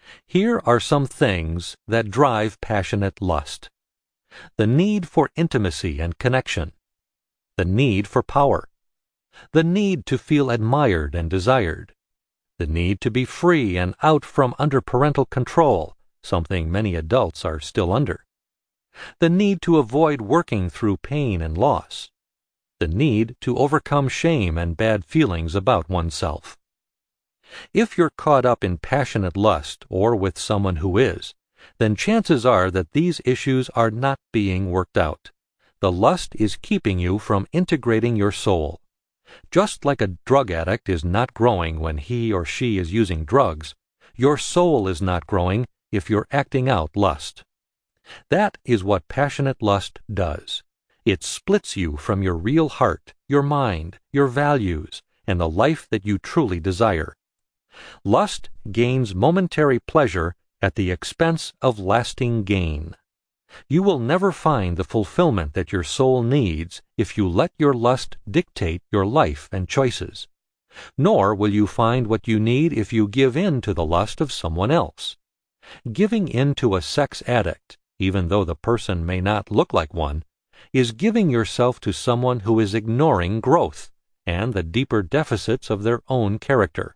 Here are some things that drive passionate lust. The need for intimacy and connection. The need for power. The need to feel admired and desired. The need to be free and out from under parental control, something many adults are still under. The need to avoid working through pain and loss. The need to overcome shame and bad feelings about oneself. If you're caught up in passionate lust or with someone who is, then chances are that these issues are not being worked out. The lust is keeping you from integrating your soul. Just like a drug addict is not growing when he or she is using drugs, your soul is not growing if you're acting out lust. That is what passionate lust does. It splits you from your real heart, your mind, your values, and the life that you truly desire. Lust gains momentary pleasure at the expense of lasting gain. You will never find the fulfillment that your soul needs if you let your lust dictate your life and choices. Nor will you find what you need if you give in to the lust of someone else. Giving in to a sex addict, even though the person may not look like one, is giving yourself to someone who is ignoring growth and the deeper deficits of their own character.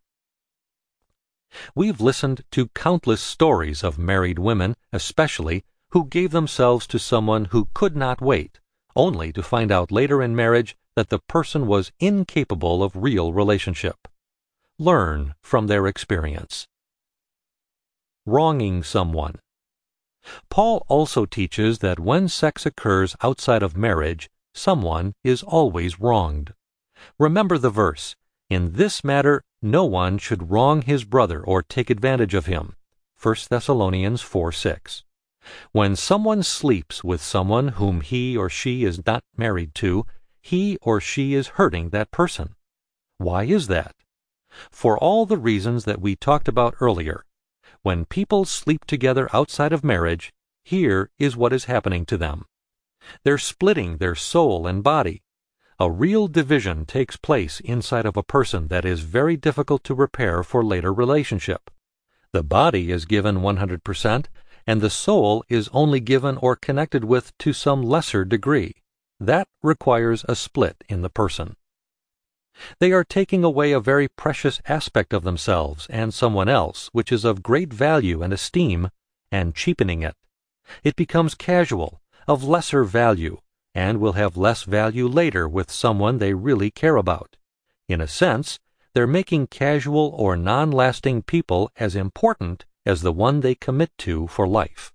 We've listened to countless stories of married women, especially, who gave themselves to someone who could not wait, only to find out later in marriage that the person was incapable of real relationship. Learn from their experience. Wronging someone. Paul also teaches that when sex occurs outside of marriage, someone is always wronged. Remember the verse, "In this matter no one should wrong his brother or take advantage of him." 1 Thessalonians 4:6. When someone sleeps with someone whom he or she is not married to, he or she is hurting that person. Why is that? For all the reasons that we talked about earlier. When people sleep together outside of marriage, here is what is happening to them. They're splitting their soul and body. A real division takes place inside of a person that is very difficult to repair for later relationship. The body is given 100%, and the soul is only given or connected with to some lesser degree. That requires a split in the person. They are taking away a very precious aspect of themselves and someone else which is of great value and esteem, and cheapening it. It becomes casual, of lesser value, and will have less value later with someone they really care about. In a sense, they're making casual or non-lasting people as important as the one they commit to for life.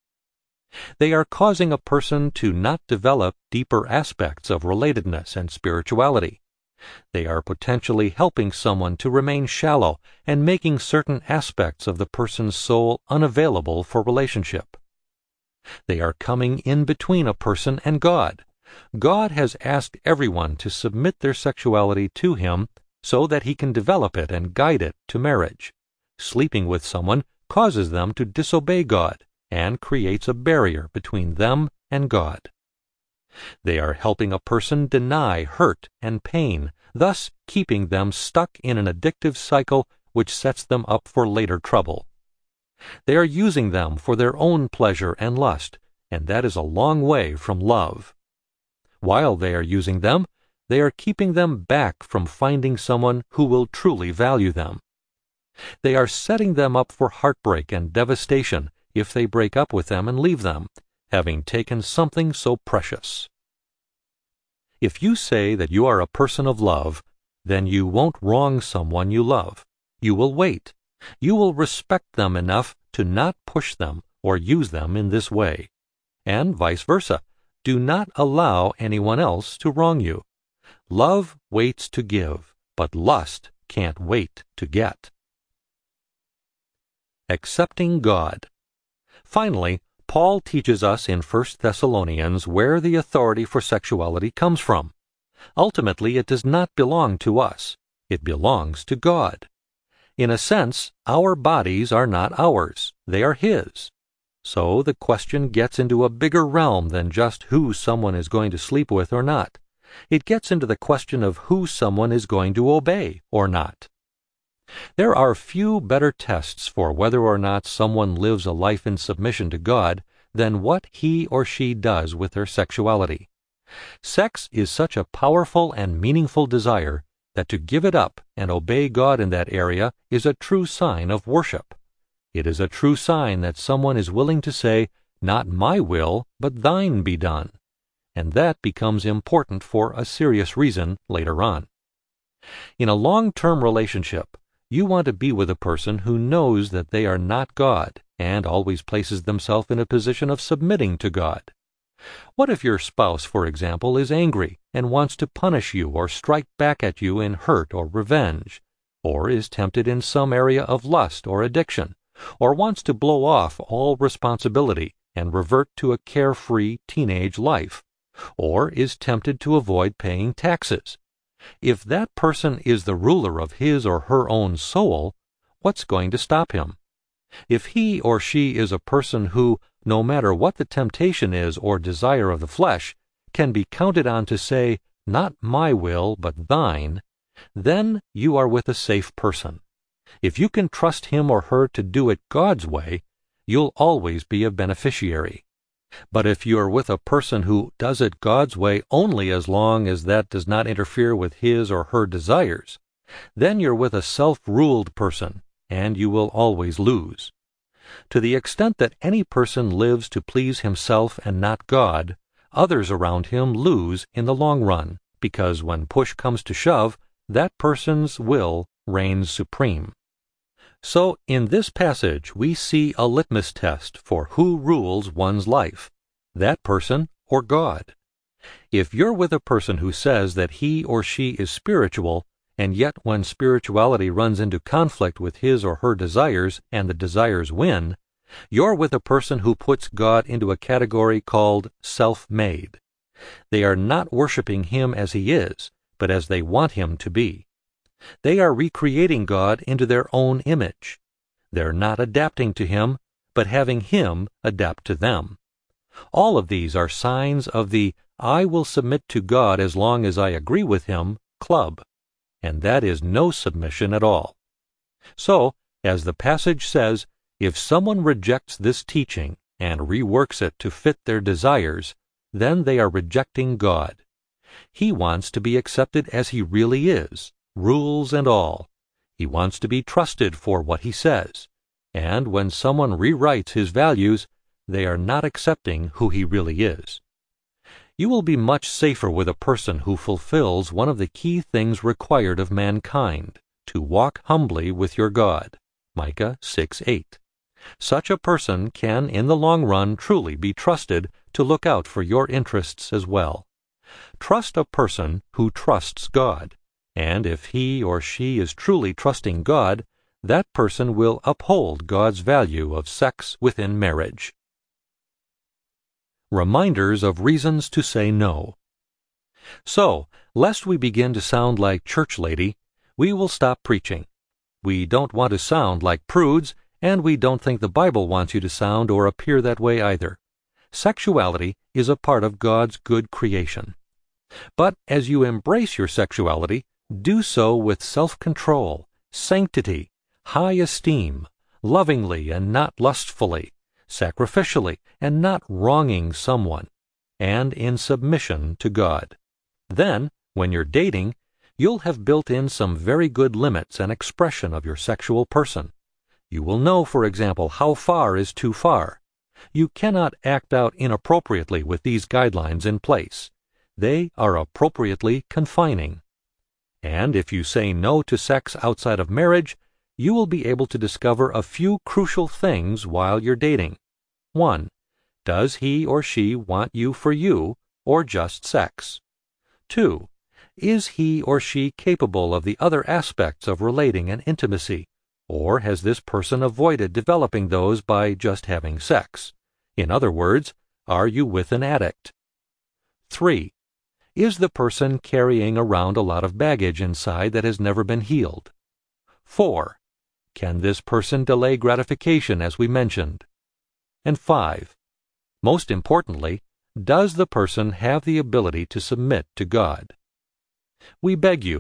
They are causing a person to not develop deeper aspects of relatedness and spirituality. They are potentially helping someone to remain shallow and making certain aspects of the person's soul unavailable for relationship. They are coming in between a person and God. God has asked everyone to submit their sexuality to Him so that He can develop it and guide it to marriage. Sleeping with someone causes them to disobey God and creates a barrier between them and God. They are helping a person deny hurt and pain, thus keeping them stuck in an addictive cycle which sets them up for later trouble. They are using them for their own pleasure and lust, and that is a long way from love. While they are using them, they are keeping them back from finding someone who will truly value them. They are setting them up for heartbreak and devastation if they break up with them and leave them, having taken something so precious. If you say that you are a person of love, then you won't wrong someone you love. You will wait. You will respect them enough to not push them or use them in this way. And vice versa. Do not allow anyone else to wrong you. Love waits to give, but lust can't wait to get. Accepting God. Finally, Paul teaches us in 1 Thessalonians where the authority for sexuality comes from. Ultimately, it does not belong to us. It belongs to God. In a sense, our bodies are not ours. They are His. So the question gets into a bigger realm than just who someone is going to sleep with or not. It gets into the question of who someone is going to obey or not. There are few better tests for whether or not someone lives a life in submission to God than what he or she does with their sexuality. Sex is such a powerful and meaningful desire that to give it up and obey God in that area is a true sign of worship. It is a true sign that someone is willing to say, "Not my will, but thine be done." And that becomes important for a serious reason later on. In a long-term relationship, you want to be with a person who knows that they are not God and always places themselves in a position of submitting to God. What if your spouse, for example, is angry and wants to punish you or strike back at you in hurt or revenge, or is tempted in some area of lust or addiction, or wants to blow off all responsibility and revert to a carefree teenage life, or is tempted to avoid paying taxes? If that person is the ruler of his or her own soul, what's going to stop him? If he or she is a person who, no matter what the temptation is or desire of the flesh, can be counted on to say, "Not my will, but thine," then you are with a safe person. If you can trust him or her to do it God's way, you'll always be a beneficiary. But if you are with a person who does it God's way only as long as that does not interfere with his or her desires, then you're with a self-ruled person, and you will always lose. To the extent that any person lives to please himself and not God, others around him lose in the long run, because when push comes to shove, that person's will reigns supreme. So, in this passage, we see a litmus test for who rules one's life, that person or God. If you're with a person who says that he or she is spiritual, and yet when spirituality runs into conflict with his or her desires and the desires win, you're with a person who puts God into a category called self-made. They are not worshiping him as he is, but as they want him to be. They are recreating God into their own image. They're not adapting to him, but having him adapt to them. All of these are signs of the "I will submit to God as long as I agree with him" club, and that is no submission at all. So, as the passage says, if someone rejects this teaching and reworks it to fit their desires, then they are rejecting God. He wants to be accepted as he really is, rules and all. He wants to be trusted for what he says. And when someone rewrites his values, they are not accepting who he really is. You will be much safer with a person who fulfills one of the key things required of mankind, to walk humbly with your God. Micah 6:8. Such a person can in the long run truly be trusted to look out for your interests as well. Trust a person who trusts God. And if he or she is truly trusting God, that person will uphold God's value of sex within marriage. Reminders of reasons to say no. So, lest we begin to sound like church lady, we will stop preaching. We don't want to sound like prudes, and we don't think the Bible wants you to sound or appear that way either. Sexuality is a part of God's good creation. But as you embrace your sexuality, do so with self-control, sanctity, high esteem, lovingly and not lustfully, sacrificially and not wronging someone, and in submission to God. Then, when you're dating, you'll have built in some very good limits and expression of your sexual person. You will know, for example, how far is too far. You cannot act out inappropriately with these guidelines in place. They are appropriately confining. And if you say no to sex outside of marriage, you will be able to discover a few crucial things while you're dating. 1. Does he or she want you for you, or just sex? 2. Is he or she capable of the other aspects of relating and intimacy, or has this person avoided developing those by just having sex? In other words, are you with an addict? 3. Is the person carrying around a lot of baggage inside that has never been healed? 4. Can this person delay gratification, as we mentioned? And 5. Most importantly, does the person have the ability to submit to God? We beg you,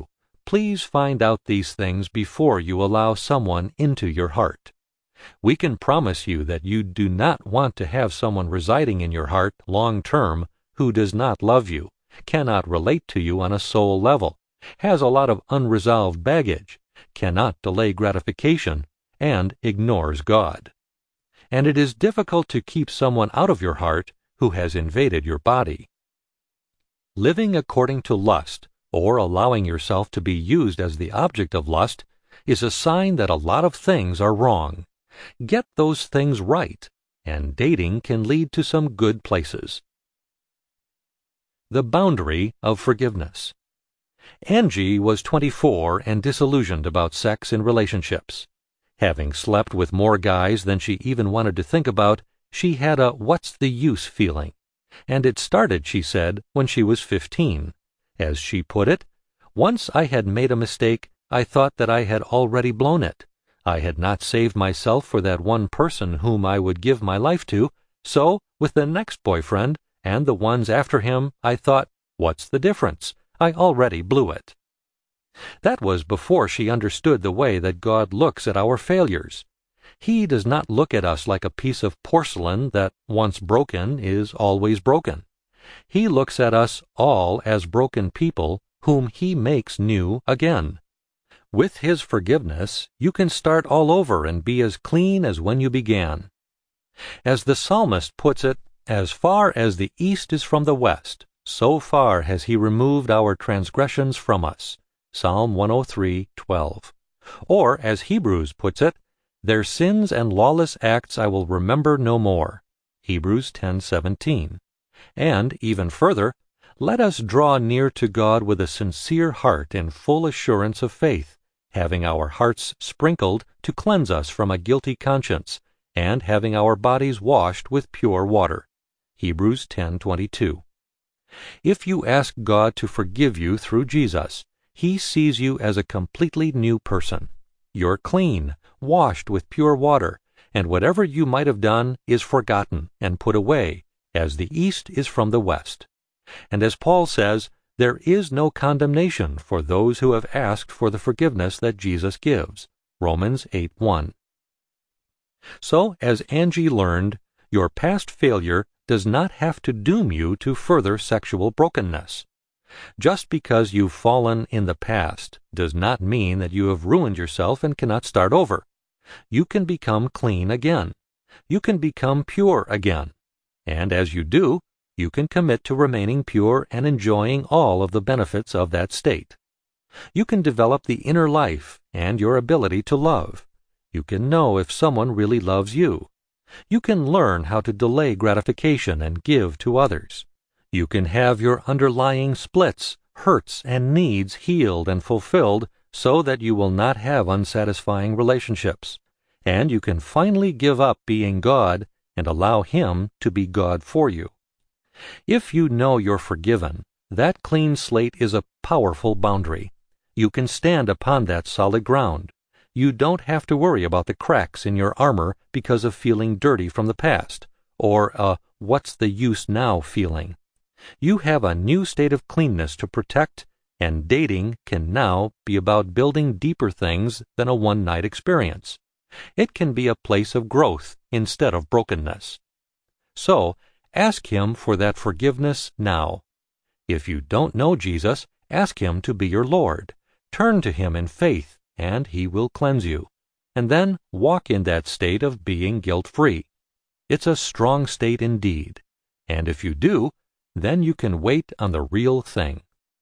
Please find out these things before you allow someone into your heart. We can promise you that you do not want to have someone residing in your heart long term who does not love you, cannot relate to you on a soul level, has a lot of unresolved baggage, cannot delay gratification, and ignores God. And it is difficult to keep someone out of your heart who has invaded your body. Living according to lust, or allowing yourself to be used as the object of lust, is a sign that a lot of things are wrong. Get those things right, and dating can lead to some good places. The boundary of forgiveness. Angie was 24 and disillusioned about sex in relationships. Having slept with more guys than she even wanted to think about, she had a what's the use feeling. And it started, she said, when she was 15. As she put it, once I had made a mistake, I thought that I had already blown it. I had not saved myself for that one person whom I would give my life to, so with the next boyfriend and the ones after him, I thought, what's the difference? I already blew it. That was before she understood the way that God looks at our failures. He does not look at us like a piece of porcelain that, once broken, is always broken. He looks at us all as broken people whom He makes new again. With His forgiveness, you can start all over and be as clean as when you began. As the psalmist puts it, as far as the east is from the west, so far has He removed our transgressions from us. Psalm 103:12. Or, as Hebrews puts it, their sins and lawless acts I will remember no more. Hebrews 10:17. And, even further, let us draw near to God with a sincere heart in full assurance of faith, having our hearts sprinkled to cleanse us from a guilty conscience, and having our bodies washed with pure water. Hebrews 10:22. If you ask God to forgive you through Jesus, He sees you as a completely new person. You're clean, washed with pure water, and whatever you might have done is forgotten and put away, as the east is from the west. And as Paul says, there is no condemnation for those who have asked for the forgiveness that Jesus gives. Romans 8:1. So, as Angie learned, your past failure does not have to doom you to further sexual brokenness. Just because you've fallen in the past does not mean that you have ruined yourself and cannot start over. You can become clean again. You can become pure again. And as you do, you can commit to remaining pure and enjoying all of the benefits of that state. You can develop the inner life and your ability to love. You can know if someone really loves you. You can learn how to delay gratification and give to others. You can have your underlying splits, hurts, and needs healed and fulfilled so that you will not have unsatisfying relationships. And you can finally give up being God and allow Him to be God for you. If you know you're forgiven, that clean slate is a powerful boundary. You can stand upon that solid ground. You don't have to worry about the cracks in your armor because of feeling dirty from the past, or a what's the use now feeling. You have a new state of cleanness to protect, and dating can now be about building deeper things than a one-night experience. It can be a place of growth instead of brokenness. So, ask Him for that forgiveness now. If you don't know Jesus, ask Him to be your Lord. Turn to Him in faith, and He will cleanse you. And then walk in that state of being guilt-free. It's a strong state indeed. And if you do, then you can wait on the real thing.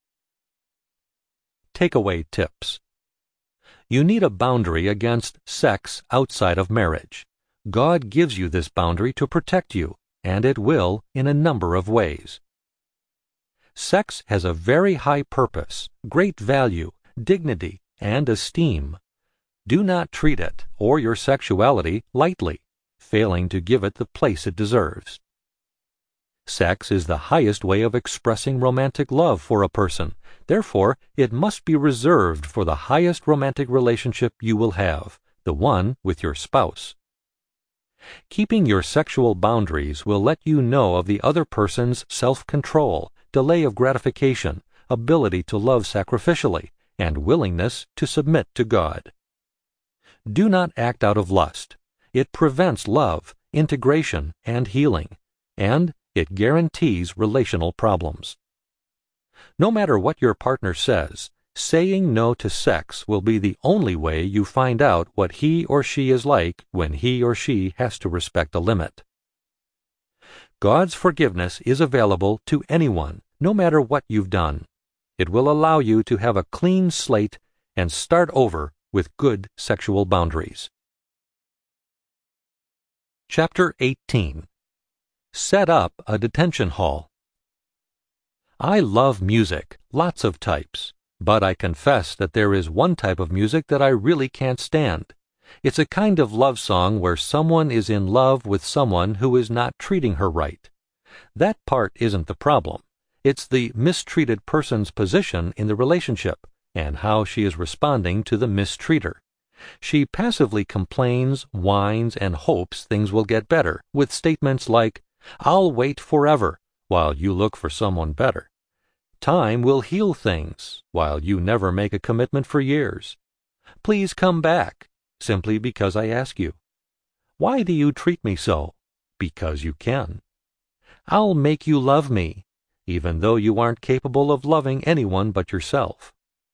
Takeaway tips. You need a boundary against sex outside of marriage. God gives you this boundary to protect you, and it will in a number of ways. Sex has a very high purpose, great value, dignity, and esteem. Do not treat it, or your sexuality, lightly, failing to give it the place it deserves. Sex is the highest way of expressing romantic love for a person. Therefore, it must be reserved for the highest romantic relationship you will have, the one with your spouse. Keeping your sexual boundaries will let you know of the other person's self-control, delay of gratification, ability to love sacrificially, and willingness to submit to God. Do not act out of lust. It prevents love, integration, and healing, and it guarantees relational problems. No matter what your partner says, saying no to sex will be the only way you find out what he or she is like when he or she has to respect a limit. God's forgiveness is available to anyone, no matter what you've done. It will allow you to have a clean slate and start over with good sexual boundaries. Chapter 18. Set up a detention hall. I love music, lots of types, but I confess that there is one type of music that I really can't stand. It's a kind of love song where someone is in love with someone who is not treating her right. That part isn't the problem. It's the mistreated person's position in the relationship and how she is responding to the mistreater. She passively complains, whines, and hopes things will get better with statements like, "I'll wait forever," while you look for someone better. "Time will heal things," while you never make a commitment for years. "Please come back," simply because I ask you. "Why do you treat me so?" Because you can. "I'll make you love me," even though you aren't capable of loving anyone but yourself.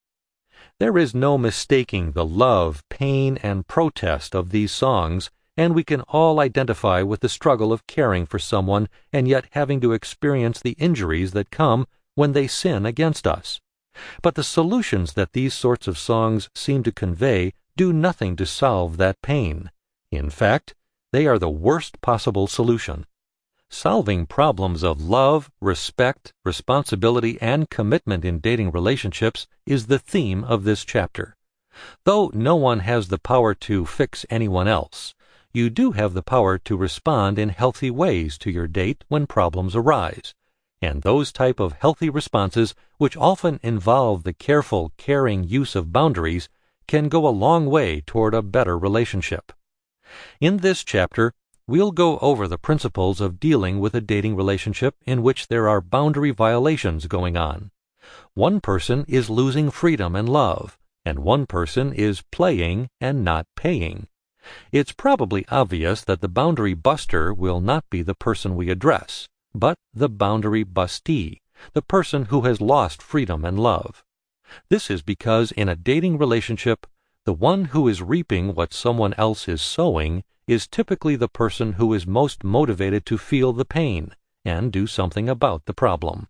There is no mistaking the love, pain, and protest of these songs, and we can all identify with the struggle of caring for someone and yet having to experience the injuries that come when they sin against us. But the solutions that these sorts of songs seem to convey do nothing to solve that pain. In fact, they are the worst possible solution. Solving problems of love, respect, responsibility, and commitment in dating relationships is the theme of this chapter. Though no one has the power to fix anyone else, you do have the power to respond in healthy ways to your date when problems arise. And those type of healthy responses, which often involve the careful, caring use of boundaries, can go a long way toward a better relationship. In this chapter, we'll go over the principles of dealing with a dating relationship in which there are boundary violations going on. One person is losing freedom and love, and one person is playing and not paying. It's probably obvious that the boundary buster will not be the person we address, but the boundary bustee, the person who has lost freedom and love. This is because in a dating relationship, the one who is reaping what someone else is sowing is typically the person who is most motivated to feel the pain and do something about the problem.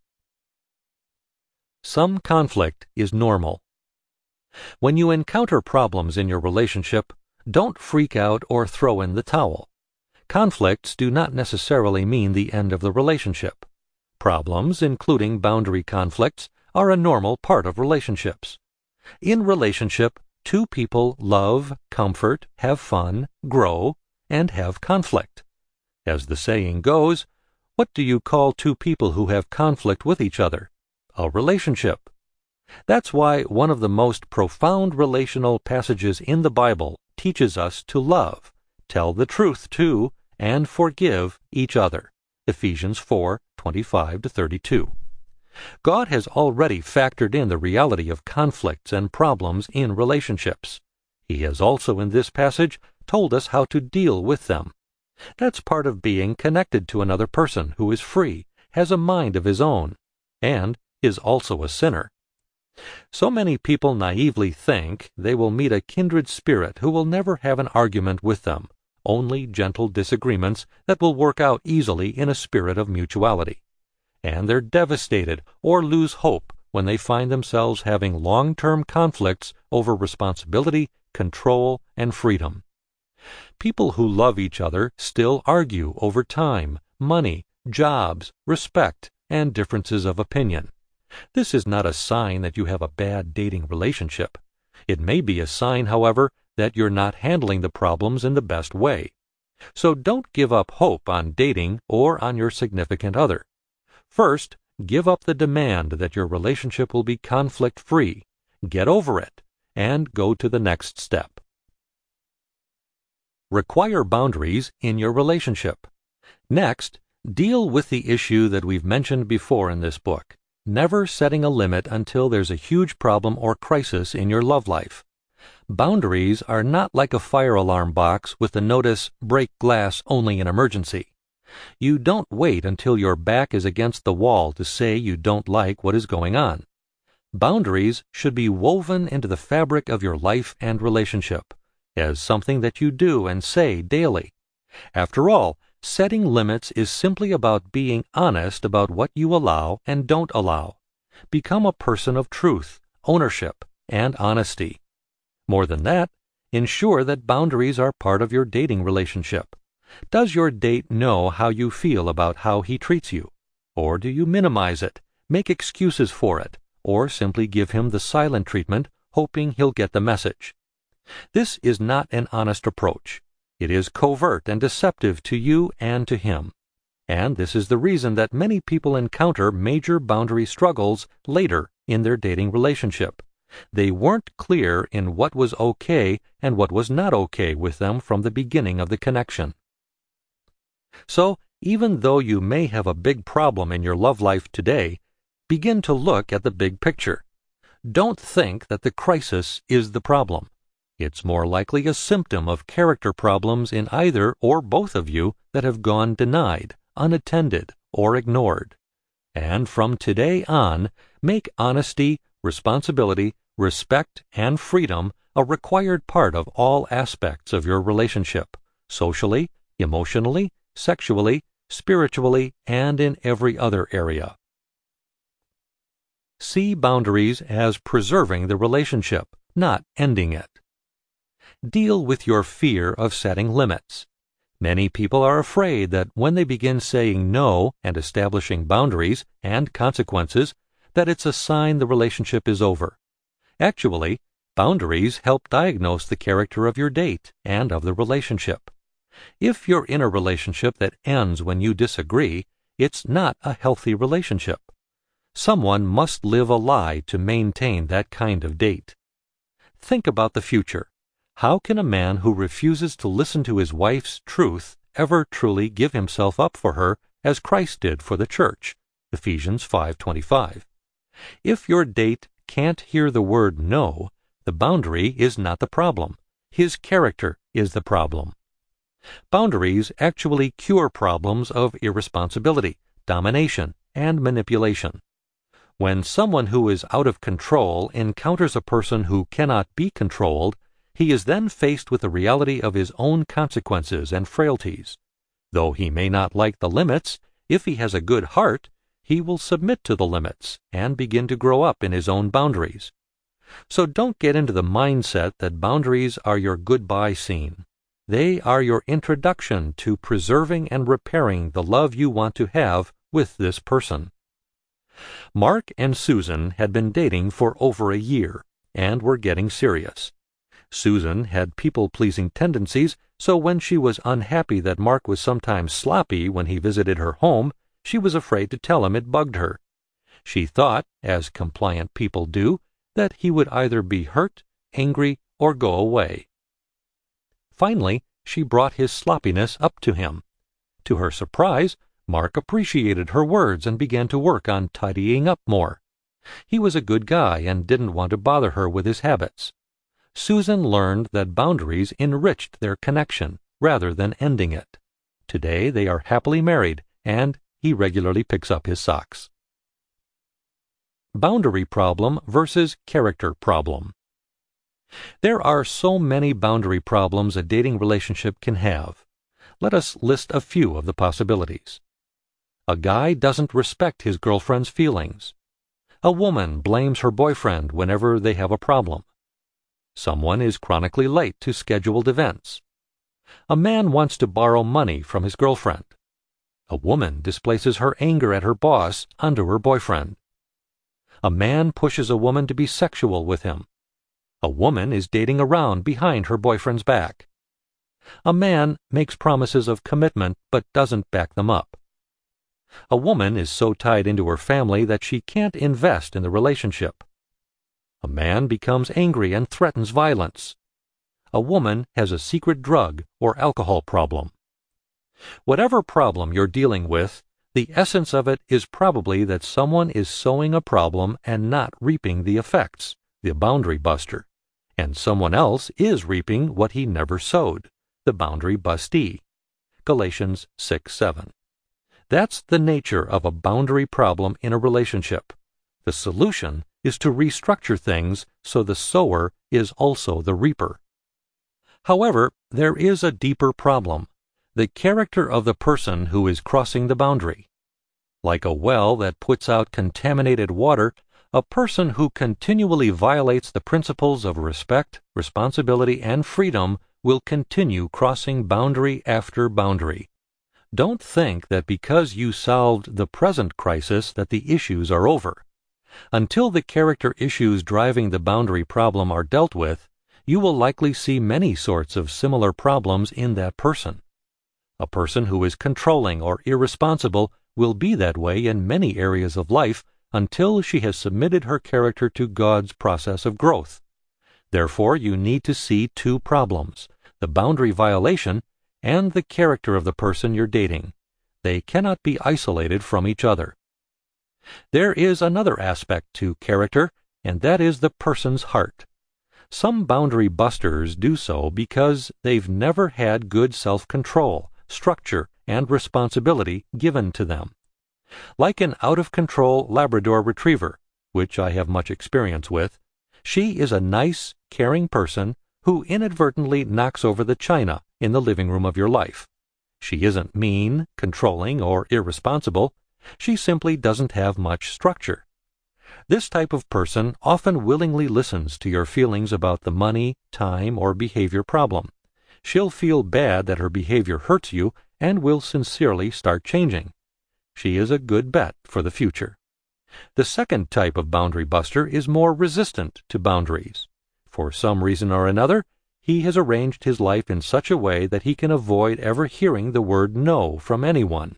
Some conflict is normal. When you encounter problems in your relationship, don't freak out or throw in the towel. Conflicts do not necessarily mean the end of the relationship. Problems, including boundary conflicts, are a normal part of relationships. In relationship, two people love, comfort, have fun, grow, and have conflict. As the saying goes, what do you call two people who have conflict with each other? A relationship. That's why one of the most profound relational passages in the Bible teaches us to love, tell the truth to, and forgive each other. Ephesians 4:25-32. God has already factored in the reality of conflicts and problems in relationships. He has also in this passage told us how to deal with them. That's part of being connected to another person who is free, has a mind of his own, and is also a sinner. So many people naively think they will meet a kindred spirit who will never have an argument with them, only gentle disagreements that will work out easily in a spirit of mutuality. And they're devastated or lose hope when they find themselves having long-term conflicts over responsibility, control, and freedom. People who love each other still argue over time, money, jobs, respect, and differences of opinion. This is not a sign that you have a bad dating relationship. It may be a sign, however, that you're not handling the problems in the best way. So don't give up hope on dating or on your significant other. First, give up the demand that your relationship will be conflict-free. Get over it, and go to the next step. Require boundaries in your relationship. Next, deal with the issue that we've mentioned before in this book. never setting a limit until there's a huge problem or crisis in your love life. Boundaries are not like a fire alarm box with the notice, break glass only in emergency. You don't wait until your back is against the wall to say you don't like what is going on. Boundaries should be woven into the fabric of your life and relationship, as something that you do and say daily. After all, setting limits is simply about being honest about what you allow and don't allow. Become a person of truth, ownership, and honesty. More than that, ensure that boundaries are part of your dating relationship. Does your date know how you feel about how he treats you? Or do you minimize it, make excuses for it, or simply give him the silent treatment, hoping he'll get the message? This is not an honest approach. It is covert and deceptive to you and to him. And this is the reason that many people encounter major boundary struggles later in their dating relationship. They weren't clear in what was okay and what was not okay with them from the beginning of the connection. So, even though you may have a big problem in your love life today, begin to look at the big picture. Don't think that the crisis is the problem. It's more likely a symptom of character problems in either or both of you that have gone denied, unattended, or ignored. And from today on, make honesty, responsibility, respect, and freedom a required part of all aspects of your relationship, socially, emotionally, sexually, spiritually, and in every other area. See boundaries as preserving the relationship, not ending it. Deal with your fear of setting limits. Many people are afraid that when they begin saying no and establishing boundaries and consequences, that it's a sign the relationship is over. Actually, boundaries help diagnose the character of your date and of the relationship. If you're in a relationship that ends when you disagree, it's not a healthy relationship. Someone must live a lie to maintain that kind of date. Think about the future. How can a man who refuses to listen to his wife's truth ever truly give himself up for her as Christ did for the church? Ephesians 5:25. If your date can't hear the word no, the boundary is not the problem. His character is the problem. Boundaries actually cure problems of irresponsibility, domination, and manipulation. When someone who is out of control encounters a person who cannot be controlled, he is then faced with the reality of his own consequences and frailties. Though he may not like the limits, if he has a good heart, he will submit to the limits and begin to grow up in his own boundaries. So don't get into the mindset that boundaries are your goodbye scene. They are your introduction to preserving and repairing the love you want to have with this person. Mark and Susan had been dating for over a year and were getting serious. Susan had people-pleasing tendencies, so when she was unhappy that Mark was sometimes sloppy when he visited her home, she was afraid to tell him it bugged her. She thought, as compliant people do, that he would either be hurt, angry, or go away. Finally, she brought his sloppiness up to him. To her surprise, Mark appreciated her words and began to work on tidying up more. He was a good guy and didn't want to bother her with his habits. Susan learned that boundaries enriched their connection rather than ending it. Today they are happily married, and he regularly picks up his socks. Boundary problem versus character problem. There are so many boundary problems a dating relationship can have. Let us list a few of the possibilities. A guy doesn't respect his girlfriend's feelings. A woman blames her boyfriend whenever they have a problem. Someone is chronically late to scheduled events. A man wants to borrow money from his girlfriend. A woman displaces her anger at her boss onto her boyfriend. A man pushes a woman to be sexual with him. A woman is dating around behind her boyfriend's back. A man makes promises of commitment but doesn't back them up. A woman is so tied into her family that she can't invest in the relationship. A man becomes angry and threatens violence. A woman has a secret drug or alcohol problem. Whatever problem you're dealing with, The essence of it is probably that someone is sowing a problem and not reaping the effects, the boundary buster, and someone else is reaping what he never sowed, the boundary bustee. Galatians 6:7. That's the nature of a boundary problem in a relationship. The solution is to restructure things so the sower is also the reaper. However, there is a deeper problem, the character of the person who is crossing the boundary. Like a well that puts out contaminated water, a person who continually violates the principles of respect, responsibility, and freedom will continue crossing boundary after boundary. Don't think that because you solved the present crisis that the issues are over. Until the character issues driving the boundary problem are dealt with, you will likely see many sorts of similar problems in that person. A person who is controlling or irresponsible will be that way in many areas of life until she has submitted her character to God's process of growth. Therefore, you need to see two problems, the boundary violation and the character of the person you're dating. They cannot be isolated from each other. There is another aspect to character, and that is the person's heart. Some boundary busters do so because they've never had good self-control, structure, and responsibility given to them. Like an out-of-control Labrador retriever, which I have much experience with, she is a nice, caring person who inadvertently knocks over the china in the living room of your life. She isn't mean, controlling, or irresponsible. She simply doesn't have much structure. This type of person often willingly listens to your feelings about the money, time, or behavior problem. She'll feel bad that her behavior hurts you and will sincerely start changing. She is a good bet for the future. The second type of boundary buster is more resistant to boundaries. For some reason or another, he has arranged his life in such a way that he can avoid ever hearing the word no from anyone.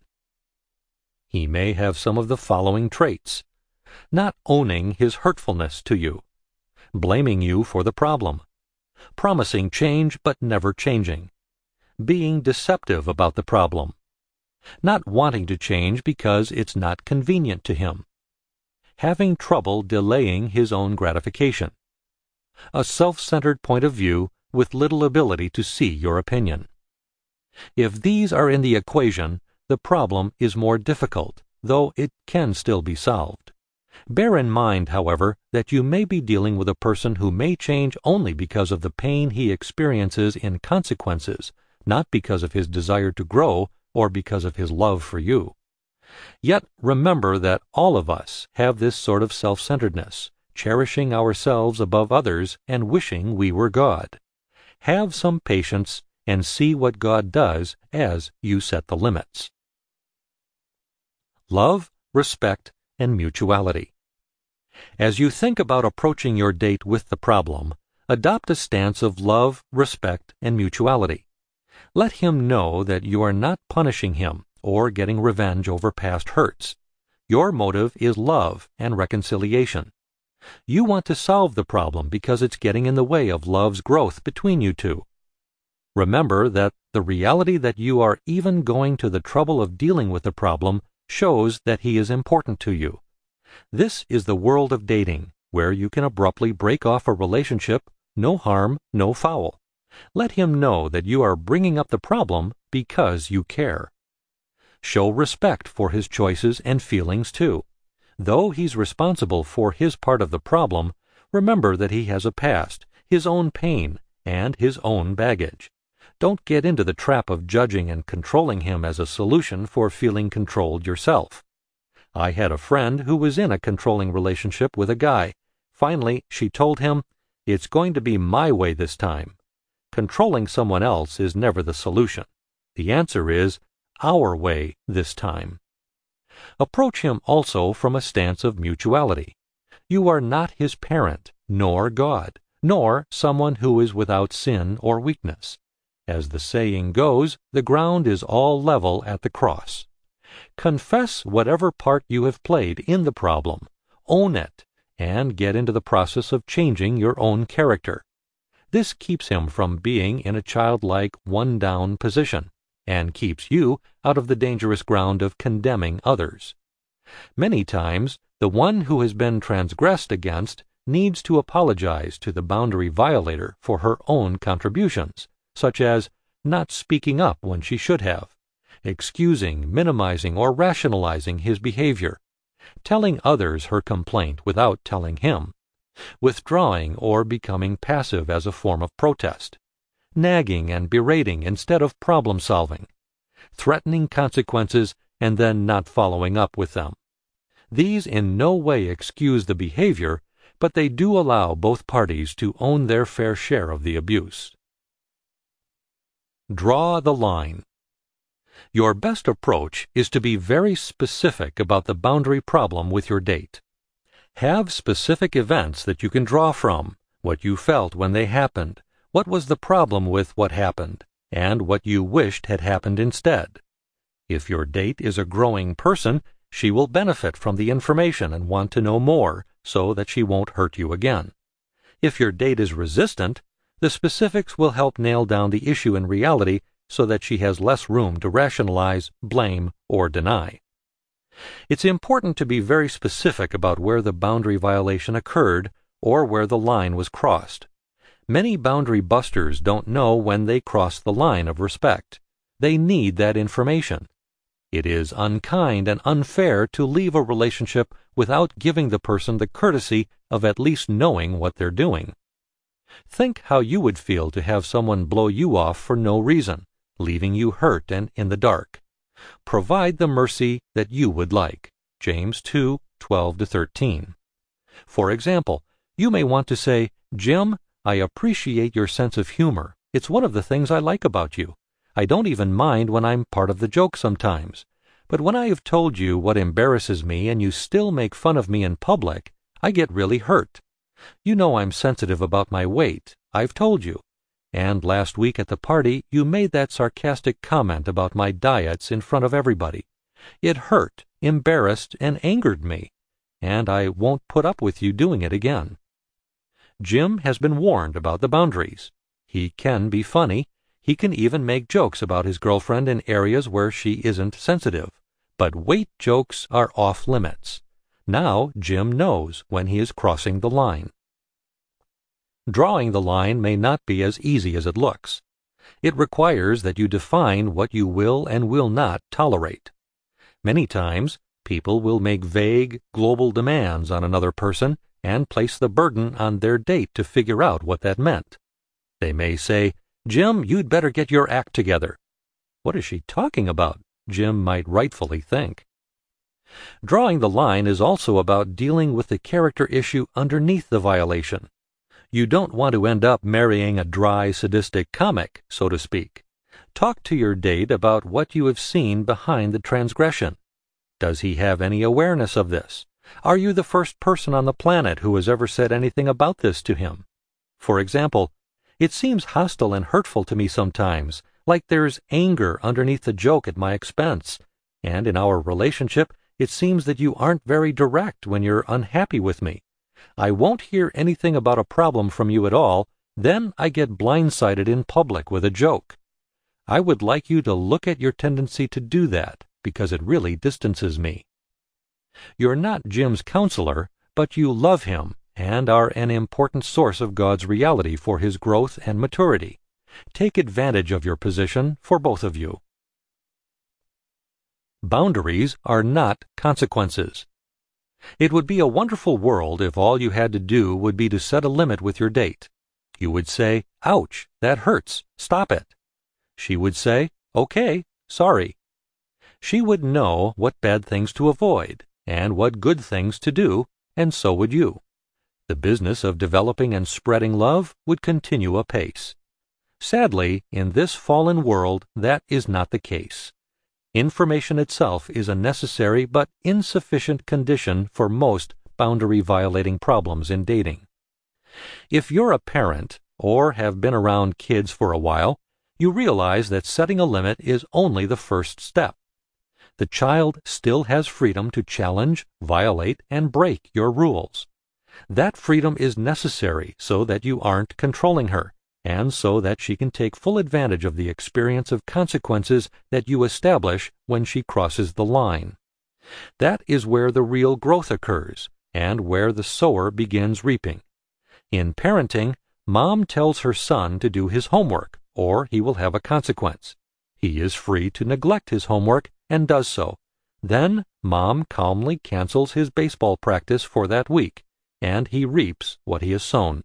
He may have some of the following traits: not owning his hurtfulness to you, blaming you for the problem, promising change but never changing, being deceptive about the problem, not wanting to change because it's not convenient to him, having trouble delaying his own gratification, a self-centered point of view with little ability to see your opinion. If these are in the equation, the problem is more difficult, though it can still be solved. Bear in mind, however, that you may be dealing with a person who may change only because of the pain he experiences in consequences, not because of his desire to grow or because of his love for you. Yet remember that all of us have this sort of self-centeredness, cherishing ourselves above others and wishing we were God. Have some patience and see what God does as you set the limits. Love, respect, and mutuality. As you think about approaching your date with the problem, adopt a stance of love, respect, and mutuality. Let him know that you are not punishing him or getting revenge over past hurts. Your motive is love and reconciliation. You want to solve the problem because it's getting in the way of love's growth between you two. Remember that the reality that you are even going to the trouble of dealing with the problem shows that he is important to you. This is the world of dating, where you can abruptly break off a relationship, no harm, no foul. Let him know that you are bringing up the problem because you care. Show respect for his choices and feelings too. Though he's responsible for his part of the problem, remember that he has a past, his own pain, and his own baggage. Don't get into the trap of judging and controlling him as a solution for feeling controlled yourself. I had a friend who was in a controlling relationship with a guy. Finally, she told him, "It's going to be my way this time." Controlling someone else is never the solution. The answer is our way this time. Approach him also from a stance of mutuality. You are not his parent, nor God, nor someone who is without sin or weakness. As the saying goes, the ground is all level at the cross. Confess whatever part you have played in the problem, own it, and get into the process of changing your own character. This keeps him from being in a childlike one-down position. and keeps you out of the dangerous ground of condemning others. Many times, the one who has been transgressed against needs to apologize to the boundary violator for her own contributions, such as not speaking up when she should have, excusing, minimizing, or rationalizing his behavior, telling others her complaint without telling him, withdrawing or becoming passive as a form of protest, nagging and berating instead of problem solving, threatening consequences and then not following up with them. These in no way excuse the behavior, but they do allow both parties to own their fair share of the abuse. Draw the line. Your best approach is to be very specific about the boundary problem with your date. Have specific events that you can draw from, what you felt when they happened, what was the problem with what happened, and what you wished had happened instead. If your date is a growing person, she will benefit from the information and want to know more, so that she won't hurt you again. If your date is resistant, the specifics will help nail down the issue in reality so that she has less room to rationalize, blame, or deny. It's important to be very specific about where the boundary violation occurred or where the line was crossed. Many boundary busters don't know when they cross the line of respect. They need that information. It is unkind and unfair to leave a relationship without giving the person the courtesy of at least knowing what they're doing. Think how you would feel to have someone blow you off for no reason, leaving you hurt and in the dark. Provide the mercy that you would like. James 2:12-13. For example, you may want to say, "Jim, I appreciate your sense of humor. It's one of the things I like about you. I don't even mind when I'm part of the joke sometimes. But when I have told you what embarrasses me and you still make fun of me in public, I get really hurt. You know I'm sensitive about my weight. I've told you. And last week at the party, you made that sarcastic comment about my diets in front of everybody. It hurt, embarrassed, and angered me, and I won't put up with you doing it again." Jim has been warned about the boundaries. He can be funny. He can even make jokes about his girlfriend in areas where she isn't sensitive. But weight jokes are off limits. Now Jim knows when he is crossing the line. Drawing the line may not be as easy as it looks. It requires that you define what you will and will not tolerate. Many times, people will make vague, global demands on another person and place the burden on their date to figure out what that meant. They may say, "Jim, you'd better get your act together." What is she talking about? Jim might rightfully think. Drawing the line is also about dealing with the character issue underneath the violation. You don't want to end up marrying a dry, sadistic comic, so to speak. Talk to your date about what you have seen behind the transgression. Does he have any awareness of this? Are you the first person on the planet who has ever said anything about this to him? For example, "It seems hostile and hurtful to me sometimes, like there's anger underneath the joke at my expense. And in our relationship, it seems that you aren't very direct when you're unhappy with me. I won't hear anything about a problem from you at all, then I get blindsided in public with a joke. I would like you to look at your tendency to do that, because it really distances me." You're not Jim's counselor, but you love him and are an important source of God's reality for his growth and maturity. Take advantage of your position for both of you. Boundaries are not consequences. It would be a wonderful world if all you had to do would be to set a limit with your date. You would say, "Ouch, that hurts, stop it." She would say, "Okay, sorry." She would know what bad things to avoid and what good things to do, and so would you. The business of developing and spreading love would continue apace. Sadly, in this fallen world, that is not the case. Information itself is a necessary but insufficient condition for most boundary-violating problems in dating. If you're a parent or have been around kids for a while, you realize that setting a limit is only the first step. The child still has freedom to challenge, violate, and break your rules. That freedom is necessary so that you aren't controlling her, and so that she can take full advantage of the experience of consequences that you establish when she crosses the line. That is where the real growth occurs, and where the sower begins reaping. In parenting, Mom tells her son to do his homework, or he will have a consequence. He is free to neglect his homework and does so. Then Mom calmly cancels his baseball practice for that week, and he reaps what he has sown.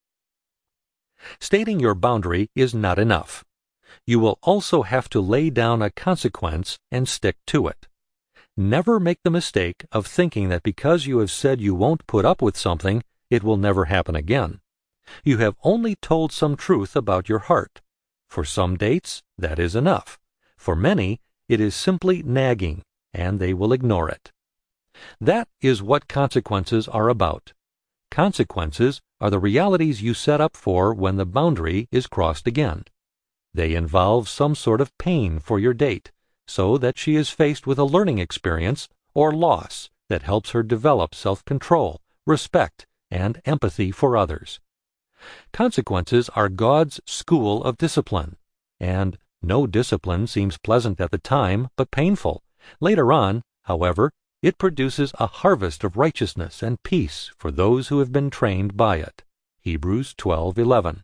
Stating your boundary is not enough. You will also have to lay down a consequence and stick to it. Never make the mistake of thinking that because you have said you won't put up with something, it will never happen again. You have only told some truth about your heart. For some dates, that is enough. For many, it is simply nagging, and they will ignore it. That is what consequences are about. Consequences are the realities you set up for when the boundary is crossed again. They involve some sort of pain for your date, so that she is faced with a learning experience or loss that helps her develop self-control, respect, and empathy for others. Consequences are God's school of discipline, and no discipline seems pleasant at the time but painful. Later on, however, it produces a harvest of righteousness and peace for those who have been trained by it. Hebrews 12:11.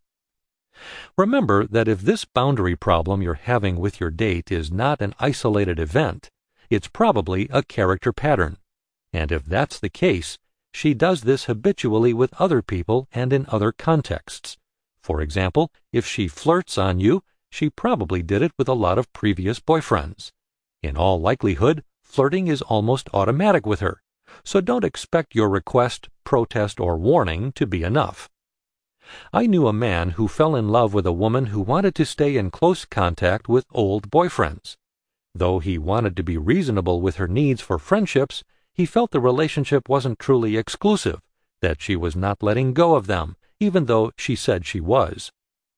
Remember that if this boundary problem you're having with your date is not an isolated event, it's probably a character pattern. And if that's the case, she does this habitually with other people and in other contexts. For example, if she flirts on you, she probably did it with a lot of previous boyfriends. In all likelihood, flirting is almost automatic with her, so don't expect your request, protest, or warning to be enough. I knew a man who fell in love with a woman who wanted to stay in close contact with old boyfriends. Though he wanted to be reasonable with her needs for friendships, he felt the relationship wasn't truly exclusive, that she was not letting go of them, even though she said she was.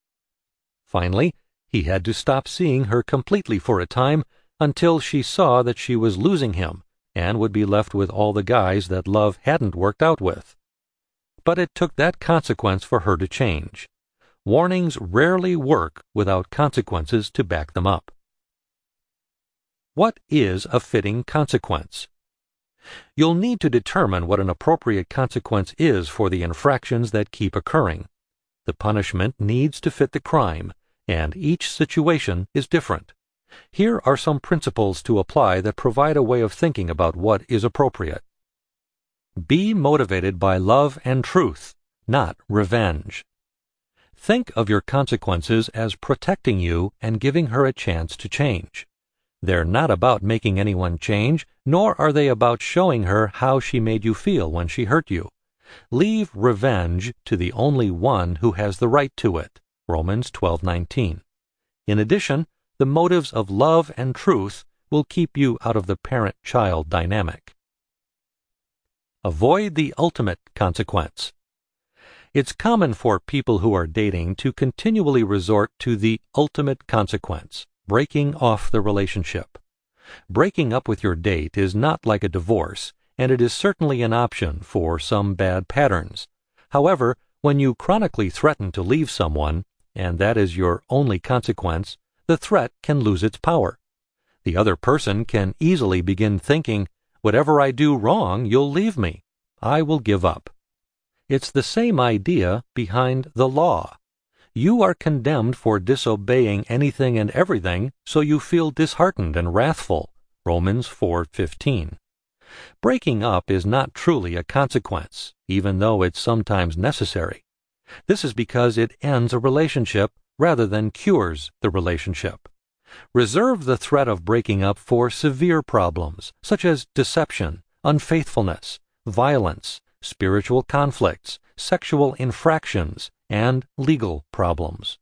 Finally, he had to stop seeing her completely for a time until she saw that she was losing him and would be left with all the guys that love hadn't worked out with. But it took that consequence for her to change. Warnings rarely work without consequences to back them up. What is a fitting consequence? You'll need to determine what an appropriate consequence is for the infractions that keep occurring. The punishment needs to fit the crime, and each situation is different. Here are some principles to apply that provide a way of thinking about what is appropriate. Be motivated by love and truth, not revenge. Think of your consequences as protecting you and giving her a chance to change. They're not about making anyone change, nor are they about showing her how she made you feel when she hurt you. Leave revenge to the only one who has the right to it. Romans 12:19. In addition, the motives of love and truth will keep you out of the parent-child dynamic. Avoid the ultimate consequence. It's common for people who are dating to continually resort to the ultimate consequence, breaking off the relationship. Breaking up with your date is not like a divorce, and it is certainly an option for some bad patterns. However, when you chronically threaten to leave someone, and that is your only consequence, the threat can lose its power. The other person can easily begin thinking, "Whatever I do wrong, you'll leave me. I will give up." It's the same idea behind the law. You are condemned for disobeying anything and everything, so you feel disheartened and wrathful. Romans 4:15. Breaking up is not truly a consequence, even though it's sometimes necessary. This is because it ends a relationship rather than cures the relationship. Reserve the threat of breaking up for severe problems, such as deception, unfaithfulness, violence, spiritual conflicts, sexual infractions, and legal problems.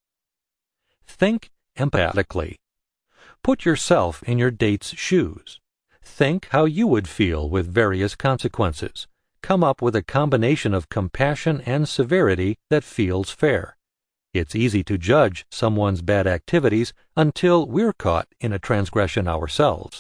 Think empathically. Put yourself in your date's shoes. Think how you would feel with various consequences. Come up with a combination of compassion and severity that feels fair. It's easy to judge someone's bad activities until we're caught in a transgression ourselves.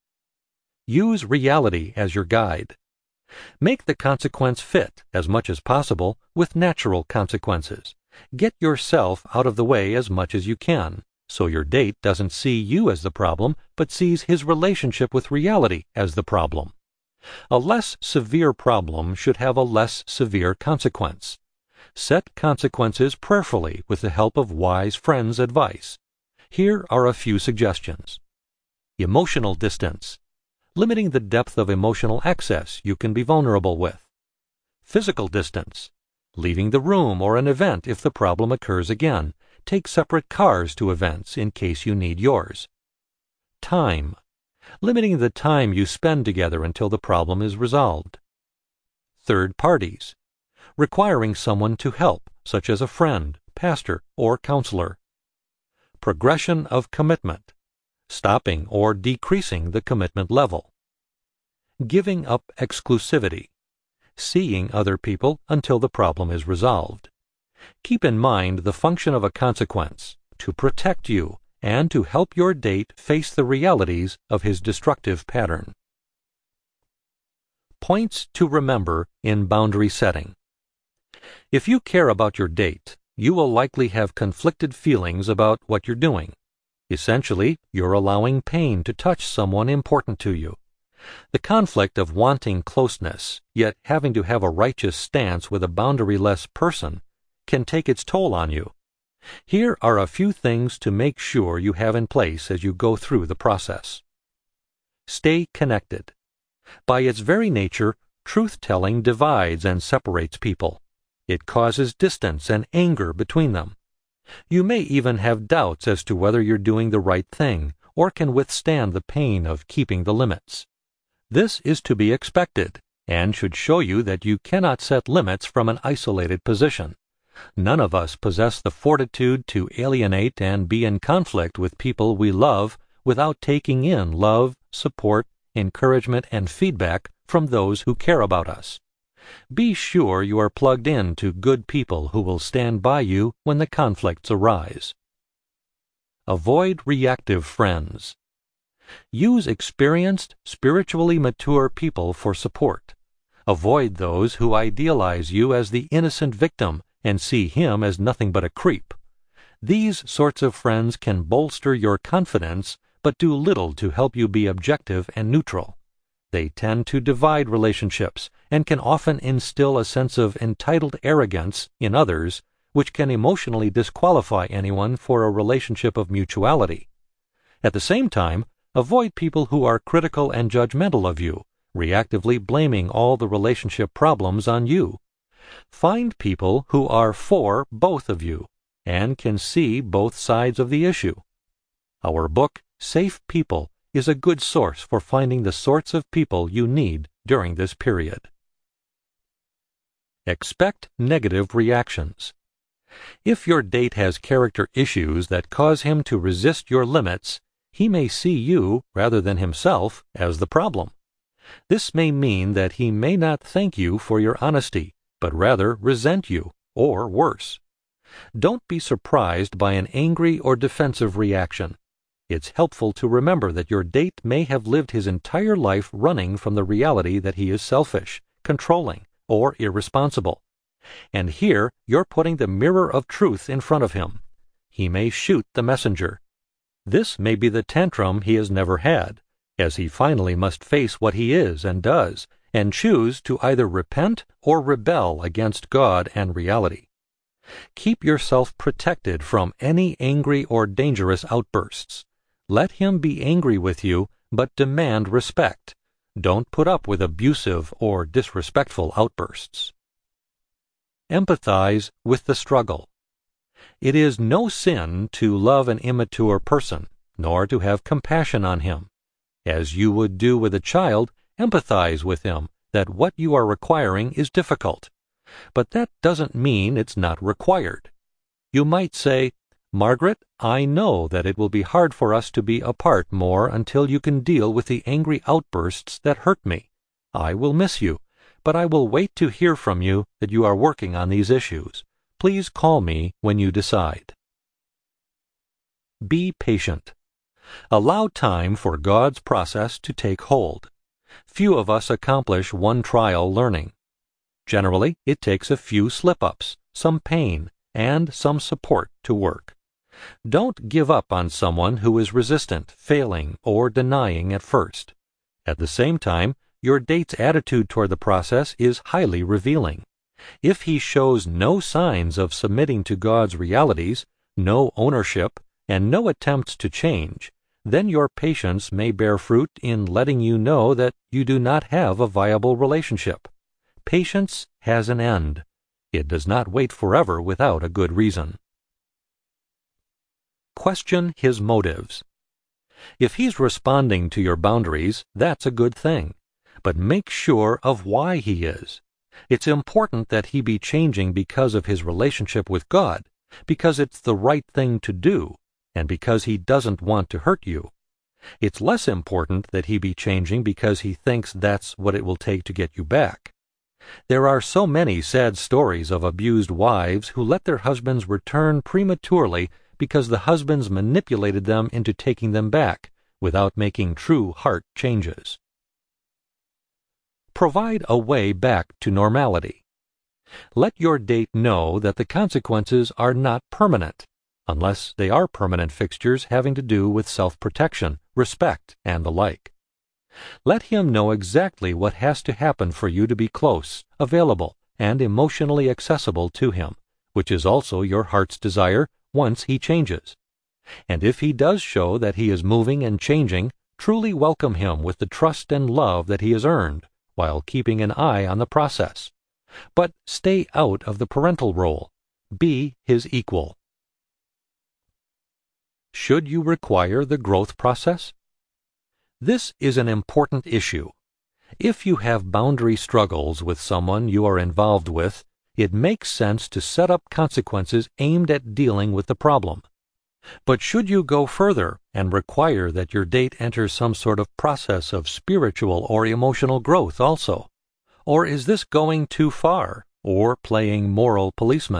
Use reality as your guide. Make the consequence fit, as much as possible, with natural consequences. Get yourself out of the way as much as you can, so your date doesn't see you as the problem, but sees his relationship with reality as the problem. A less severe problem should have a less severe consequence. Set consequences prayerfully with the help of wise friends' advice. Here are a few suggestions. Emotional distance, limiting the depth of emotional access you can be vulnerable with. Physical distance, leaving the room or an event if the problem occurs again. Take separate cars to events in case you need yours. Time, limiting the time you spend together until the problem is resolved. Third parties, requiring someone to help, such as a friend, pastor, or counselor. Progression of commitment, stopping or decreasing the commitment level. Giving up exclusivity, seeing other people until the problem is resolved. Keep in mind the function of a consequence, to protect you and to help your date face the realities of his destructive pattern. Points to remember in boundary setting. If you care about your date, you will likely have conflicted feelings about what you're doing. Essentially, you're allowing pain to touch someone important to you. The conflict of wanting closeness, yet having to have a righteous stance with a boundaryless person, can take its toll on you. Here are a few things to make sure you have in place as you go through the process. Stay connected. By its very nature, truth-telling divides and separates people. It causes distance and anger between them. You may even have doubts as to whether you're doing the right thing or can withstand the pain of keeping the limits. This is to be expected and should show you that you cannot set limits from an isolated position. None of us possess the fortitude to alienate and be in conflict with people we love without taking in love, support, encouragement, and feedback from those who care about us. Be sure you are plugged in to good people who will stand by you when the conflicts arise. Avoid reactive friends. Use experienced, spiritually mature people for support. Avoid those who idealize you as the innocent victim and see him as nothing but a creep. These sorts of friends can bolster your confidence but do little to help you be objective and neutral. They tend to divide relationships and can often instill a sense of entitled arrogance in others, which can emotionally disqualify anyone for a relationship of mutuality. At the same time, avoid people who are critical and judgmental of you, reactively blaming all the relationship problems on you. Find people who are for both of you and can see both sides of the issue. Our book, Safe People, is a good source for finding the sorts of people you need during this period. Expect negative reactions. If your date has character issues that cause him to resist your limits, he may see you, rather than himself, as the problem. This may mean that he may not thank you for your honesty, but rather resent you, or worse. Don't be surprised by an angry or defensive reaction. It's helpful to remember that your date may have lived his entire life running from the reality that he is selfish, controlling, or irresponsible. And here you're putting the mirror of truth in front of him. He may shoot the messenger. This may be the tantrum he has never had, as he finally must face what he is and does, and choose to either repent or rebel against God and reality. Keep yourself protected from any angry or dangerous outbursts. Let him be angry with you, but demand respect. Don't put up with abusive or disrespectful outbursts. Empathize with the struggle. It is no sin to love an immature person, nor to have compassion on him. As you would do with a child, empathize with him that what you are requiring is difficult. But that doesn't mean it's not required. You might say, "Margaret, I know that it will be hard for us to be apart more until you can deal with the angry outbursts that hurt me. I will miss you, but I will wait to hear from you that you are working on these issues. Please call me when you decide." Be patient. Allow time for God's process to take hold. Few of us accomplish one trial learning. Generally, it takes a few slip-ups, some pain, and some support to work. Don't give up on someone who is resistant, failing, or denying at first. At the same time, your date's attitude toward the process is highly revealing. If he shows no signs of submitting to God's realities, no ownership, and no attempts to change, then your patience may bear fruit in letting you know that you do not have a viable relationship. Patience has an end. It does not wait forever without a good reason. Question his motives. If he's responding to your boundaries, that's a good thing. But make sure of why he is. It's important that he be changing because of his relationship with God, because it's the right thing to do, and because he doesn't want to hurt you. It's less important that he be changing because he thinks that's what it will take to get you back. There are so many sad stories of abused wives who let their husbands return prematurely because the husbands manipulated them into taking them back without making true heart changes. Provide a way back to normality. Let your date know that the consequences are not permanent, unless they are permanent fixtures having to do with self-protection, respect, and the like. Let him know exactly what has to happen for you to be close, available, and emotionally accessible to him, which is also your heart's desire once he changes. And if he does show that he is moving and changing, truly welcome him with the trust and love that he has earned, while keeping an eye on the process. But stay out of the parental role. Be his equal. Should you require the growth process? This is an important issue. If you have boundary struggles with someone you are involved with, it makes sense to set up consequences aimed at dealing with the problem. But should you go further and require that your date enter some sort of process of spiritual or emotional growth also? Or is this going too far, or playing moral policeman?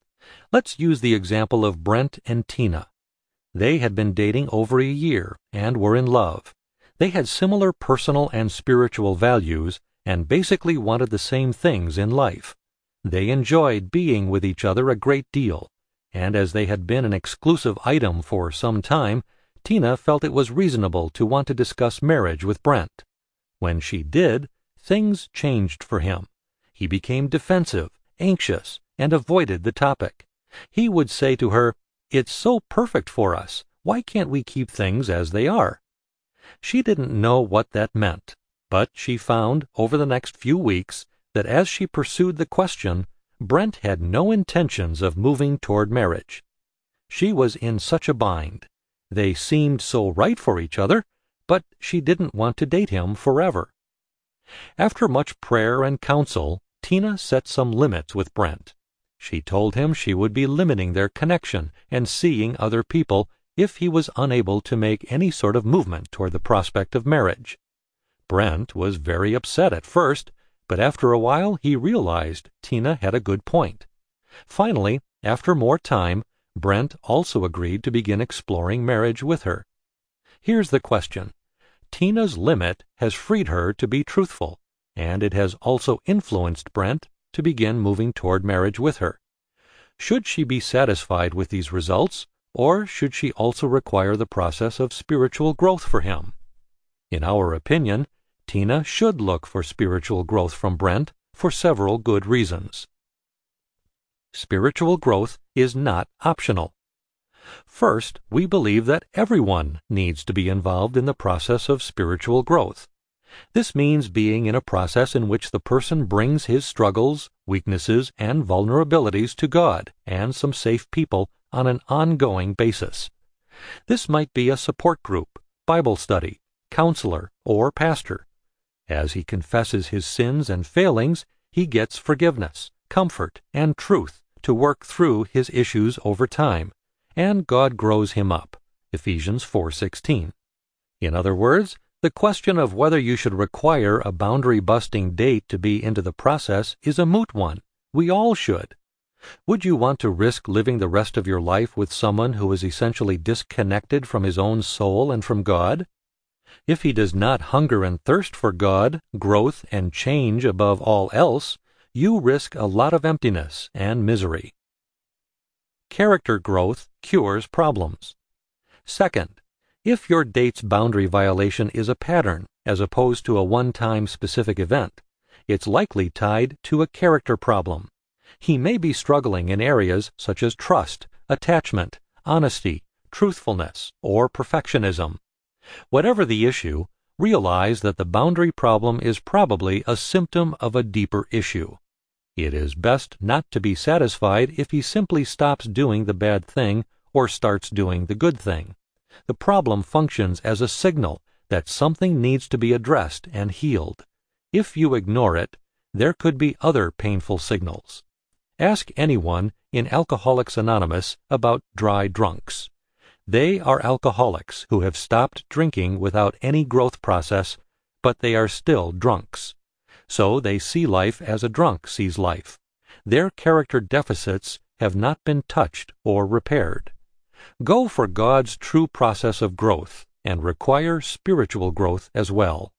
Let's use the example of Brent and Tina. They had been dating over a year and were in love. They had similar personal and spiritual values and basically wanted the same things in life. They enjoyed being with each other a great deal, and as they had been an exclusive item for some time, Tina felt it was reasonable to want to discuss marriage with Brent. When she did, things changed for him. He became defensive, anxious, and avoided the topic. He would say to her, "It's so perfect for us. Why can't we keep things as they are?" She didn't know what that meant, but she found over the next few weeks that as she pursued the question, Brent had no intentions of moving toward marriage. She was in such a bind. They seemed so right for each other, but she didn't want to date him forever. After much prayer and counsel, Tina set some limits with Brent. She told him she would be limiting their connection and seeing other people if he was unable to make any sort of movement toward the prospect of marriage. Brent was very upset at first, but after a while he realized Tina had a good point. Finally, after more time, Brent also agreed to begin exploring marriage with her. Here's the question. Tina's limit has freed her to be truthful, and it has also influenced Brent to begin moving toward marriage with her. Should she be satisfied with these results, or should she also require the process of spiritual growth for him? In our opinion, Tina should look for spiritual growth from Brent for several good reasons. Spiritual growth is not optional. First, we believe that everyone needs to be involved in the process of spiritual growth. This means being in a process in which the person brings his struggles, weaknesses, and vulnerabilities to God and some safe people on an ongoing basis. This might be a support group, Bible study, counselor, or pastor. As he confesses his sins and failings, he gets forgiveness, comfort, and truth to work through his issues over time, and God grows him up. Ephesians 4:16. In other words, the question of whether you should require a boundary-busting date to be into the process is a moot one. We all should. Would you want to risk living the rest of your life with someone who is essentially disconnected from his own soul and from God? If he does not hunger and thirst for God, growth, and change above all else, you risk a lot of emptiness and misery. Character growth cures problems. Second, if your date's boundary violation is a pattern as opposed to a one-time specific event, it's likely tied to a character problem. He may be struggling in areas such as trust, attachment, honesty, truthfulness, or perfectionism. Whatever the issue, realize that the boundary problem is probably a symptom of a deeper issue. It is best not to be satisfied if he simply stops doing the bad thing or starts doing the good thing. The problem functions as a signal that something needs to be addressed and healed. If you ignore it, there could be other painful signals. Ask anyone in Alcoholics Anonymous about dry drunks. They are alcoholics who have stopped drinking without any growth process, but they are still drunks. So they see life as a drunk sees life. Their character deficits have not been touched or repaired. Go for God's true process of growth and require spiritual growth as well.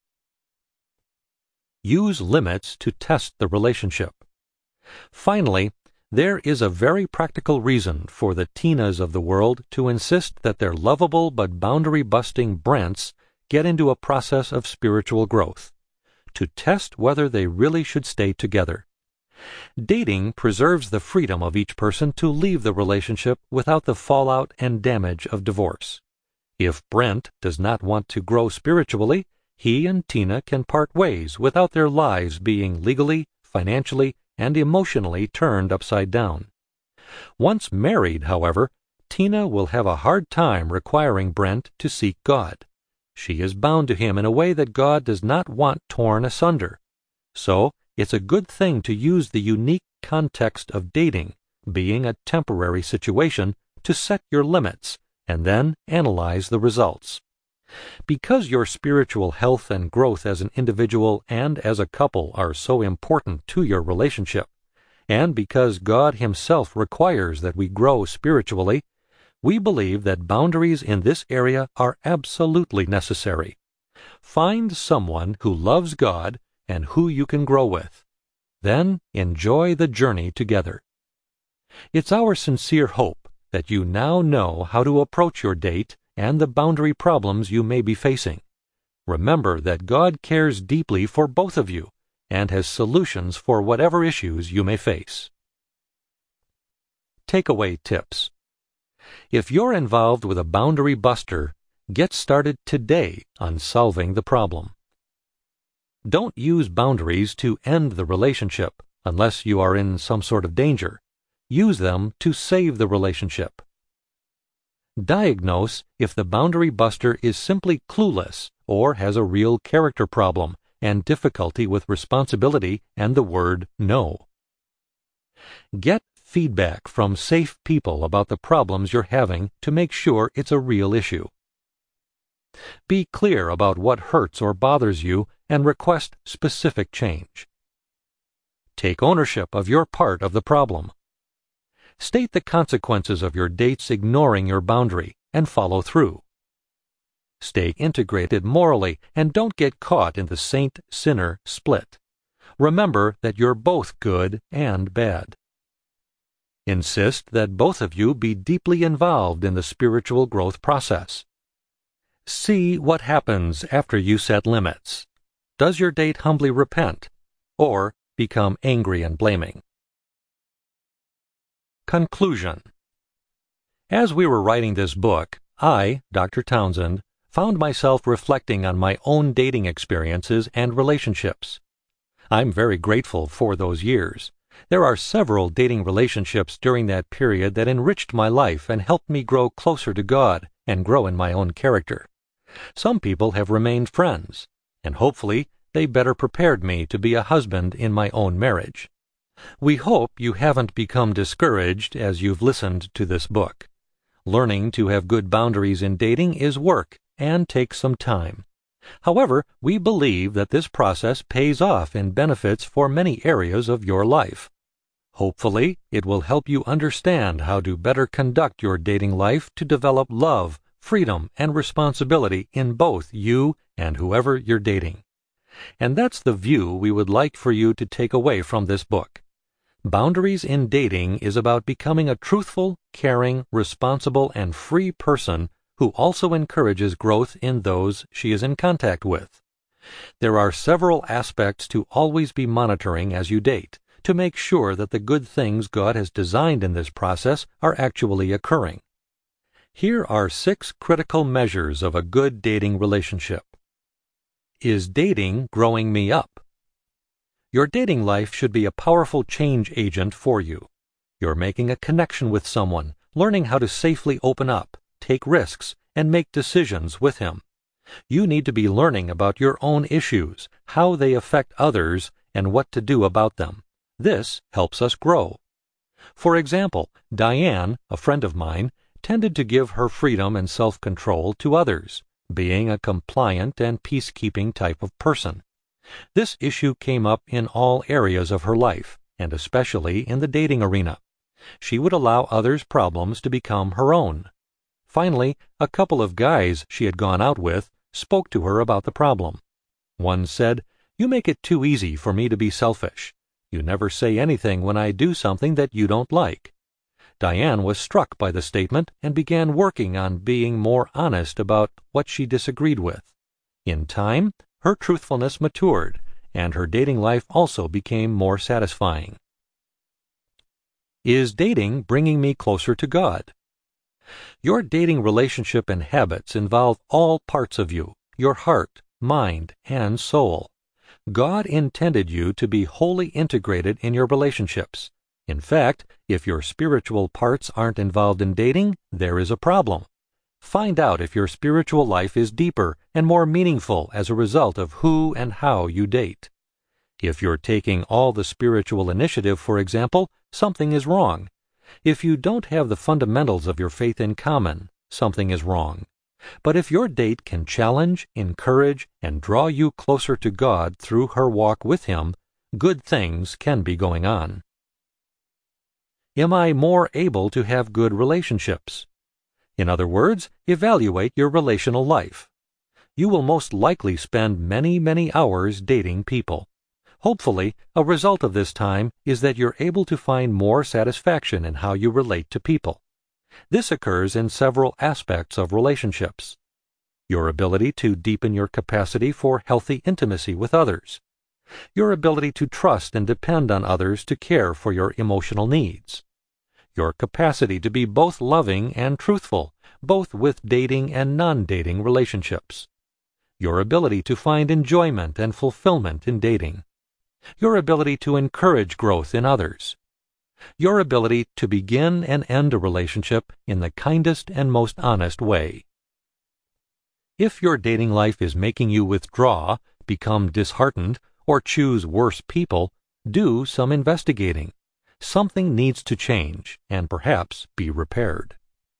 Use limits to test the relationship. Finally, there is a very practical reason for the Tinas of the world to insist that their lovable but boundary-busting Brents get into a process of spiritual growth, to test whether they really should stay together. Dating preserves the freedom of each person to leave the relationship without the fallout and damage of divorce. If Brent does not want to grow spiritually, he and Tina can part ways without their lives being legally, financially, and emotionally turned upside down. Once married, however, Tina will have a hard time requiring Brent to seek God. She is bound to him in a way that God does not want torn asunder. So, it's a good thing to use the unique context of dating, being a temporary situation, to set your limits, and then analyze the results. Because your spiritual health and growth as an individual and as a couple are so important to your relationship, and because God Himself requires that we grow spiritually, we believe that boundaries in this area are absolutely necessary. Find someone who loves God and who you can grow with. Then enjoy the journey together. It's our sincere hope that you now know how to approach your date and the boundary problems you may be facing. Remember that God cares deeply for both of you and has solutions for whatever issues you may face. Takeaway tips. If you're involved with a boundary buster, get started today on solving the problem. Don't use boundaries to end the relationship unless you are in some sort of danger. Use them to save the relationship. Diagnose if the boundary buster is simply clueless or has a real character problem and difficulty with responsibility and the word no. Get feedback from safe people about the problems you're having to make sure it's a real issue. Be clear about what hurts or bothers you and request specific change. Take ownership of your part of the problem. State the consequences of your date's ignoring your boundary and follow through. Stay integrated morally and don't get caught in the saint-sinner split. Remember that you're both good and bad. Insist that both of you be deeply involved in the spiritual growth process. See what happens after you set limits. Does your date humbly repent or become angry and blaming? Conclusion. As we were writing this book, I, Dr. Townsend, found myself reflecting on my own dating experiences and relationships. I'm very grateful for those years. There are several dating relationships during that period that enriched my life and helped me grow closer to God and grow in my own character. Some people have remained friends, and hopefully they better prepared me to be a husband in my own marriage. We hope you haven't become discouraged as you've listened to this book. Learning to have good boundaries in dating is work and takes some time. However, we believe that this process pays off in benefits for many areas of your life. Hopefully, it will help you understand how to better conduct your dating life to develop love, freedom, and responsibility in both you and whoever you're dating. And that's the view we would like for you to take away from this book. Boundaries in dating is about becoming a truthful, caring, responsible, and free person who also encourages growth in those she is in contact with. There are several aspects to always be monitoring as you date to make sure that the good things God has designed in this process are actually occurring. Here are 6 critical measures of a good dating relationship. Is dating growing me up? Your dating life should be a powerful change agent for you. You're making a connection with someone, learning how to safely open up, take risks, and make decisions with him. You need to be learning about your own issues, how they affect others, and what to do about them. This helps us grow. For example, Diane, a friend of mine, tended to give her freedom and self-control to others, being a compliant and peacekeeping type of person. This issue came up in all areas of her life, and especially in the dating arena. She would allow others' problems to become her own. Finally, a couple of guys she had gone out with spoke to her about the problem. One said, "You make it too easy for me to be selfish. You never say anything when I do something that you don't like." Diane was struck by the statement and began working on being more honest about what she disagreed with. In time, her truthfulness matured, and her dating life also became more satisfying. Is dating bringing me closer to God? Your dating relationship and habits involve all parts of you, your heart, mind, and soul. God intended you to be wholly integrated in your relationships. In fact, if your spiritual parts aren't involved in dating, there is a problem. Find out if your spiritual life is deeper and more meaningful as a result of who and how you date. If you're taking all the spiritual initiative, for example, something is wrong. If you don't have the fundamentals of your faith in common, something is wrong. But if your date can challenge, encourage, and draw you closer to God through her walk with Him, good things can be going on. Am I more able to have good relationships? In other words, evaluate your relational life. You will most likely spend many, many hours dating people. Hopefully, a result of this time is that you're able to find more satisfaction in how you relate to people. This occurs in several aspects of relationships. Your ability to deepen your capacity for healthy intimacy with others. Your ability to trust and depend on others to care for your emotional needs. Your capacity to be both loving and truthful, both with dating and non-dating relationships. Your ability to find enjoyment and fulfillment in dating. Your ability to encourage growth in others. Your ability to begin and end a relationship in the kindest and most honest way. If your dating life is making you withdraw, become disheartened, or choose worse people, do some investigating. Something needs to change and perhaps be repaired.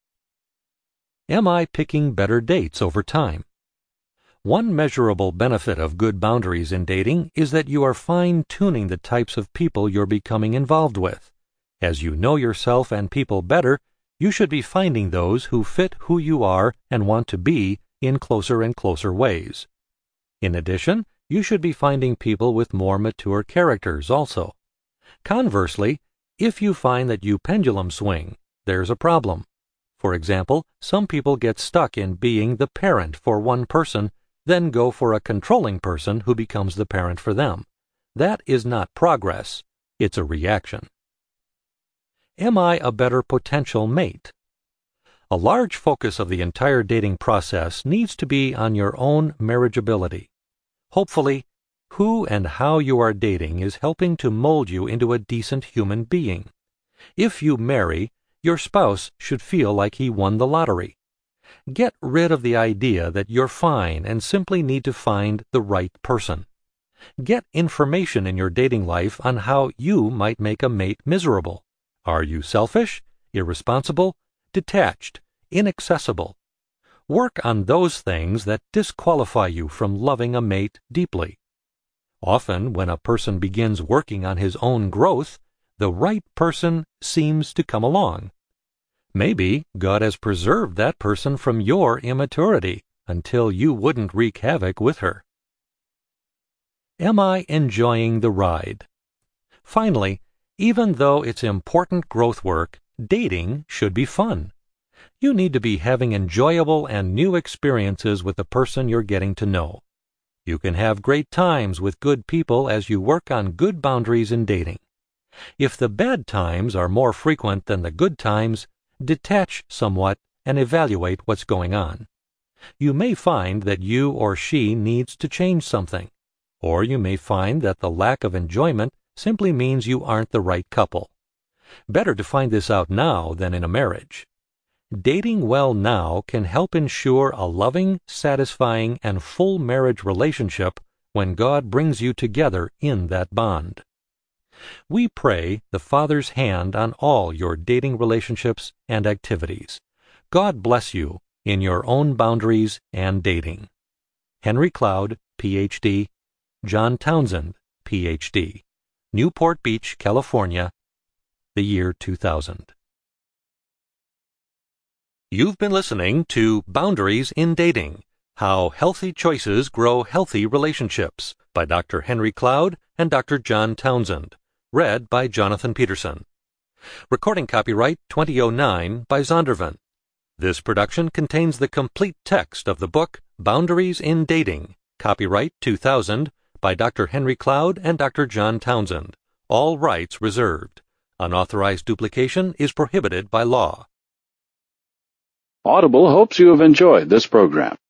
Am I picking better dates over time? One measurable benefit of good boundaries in dating is that you are fine-tuning the types of people you're becoming involved with. As you know yourself and people better, you should be finding those who fit who you are and want to be in closer and closer ways. In addition, you should be finding people with more mature characters also. Conversely, if you find that you pendulum swing, there's a problem. For example, some people get stuck in being the parent for one person, then go for a controlling person who becomes the parent for them. That is not progress, it's a reaction. Am I a better potential mate? A large focus of the entire dating process needs to be on your own marriageability. Hopefully, who and how you are dating is helping to mold you into a decent human being. If you marry, your spouse should feel like he won the lottery. Get rid of the idea that you're fine and simply need to find the right person. Get information in your dating life on how you might make a mate miserable. Are you selfish, irresponsible, detached, inaccessible? Work on those things that disqualify you from loving a mate deeply. Often, when a person begins working on his own growth, the right person seems to come along. Maybe God has preserved that person from your immaturity until you wouldn't wreak havoc with her. Am I enjoying the ride? Finally, Even though it's important growth work, dating should be fun. You need to be having enjoyable and new experiences with the person you're getting to know. You can have great times with good people as you work on good boundaries in dating. If the bad times are more frequent than the good times, detach somewhat and evaluate what's going on. You may find that you or she needs to change something, or you may find that the lack of enjoyment simply means you aren't the right couple. Better to find this out now than in a marriage. Dating well now can help ensure a loving, satisfying, and full marriage relationship when God brings you together in that bond. We pray the Father's hand on all your dating relationships and activities. God bless you in your own boundaries and dating. Henry Cloud, Ph.D., John Townsend, Ph.D., Newport Beach, California, the year 2000. You've been listening to Boundaries in Dating: How Healthy Choices Grow Healthy Relationships by Dr. Henry Cloud and Dr. John Townsend. Read by Jonathan Peterson. Recording copyright 2009 by Zondervan. This production contains the complete text of the book Boundaries in Dating, copyright 2000 by Dr. Henry Cloud and Dr. John Townsend. All rights reserved. Unauthorized duplication is prohibited by law. Audible hopes you have enjoyed this program.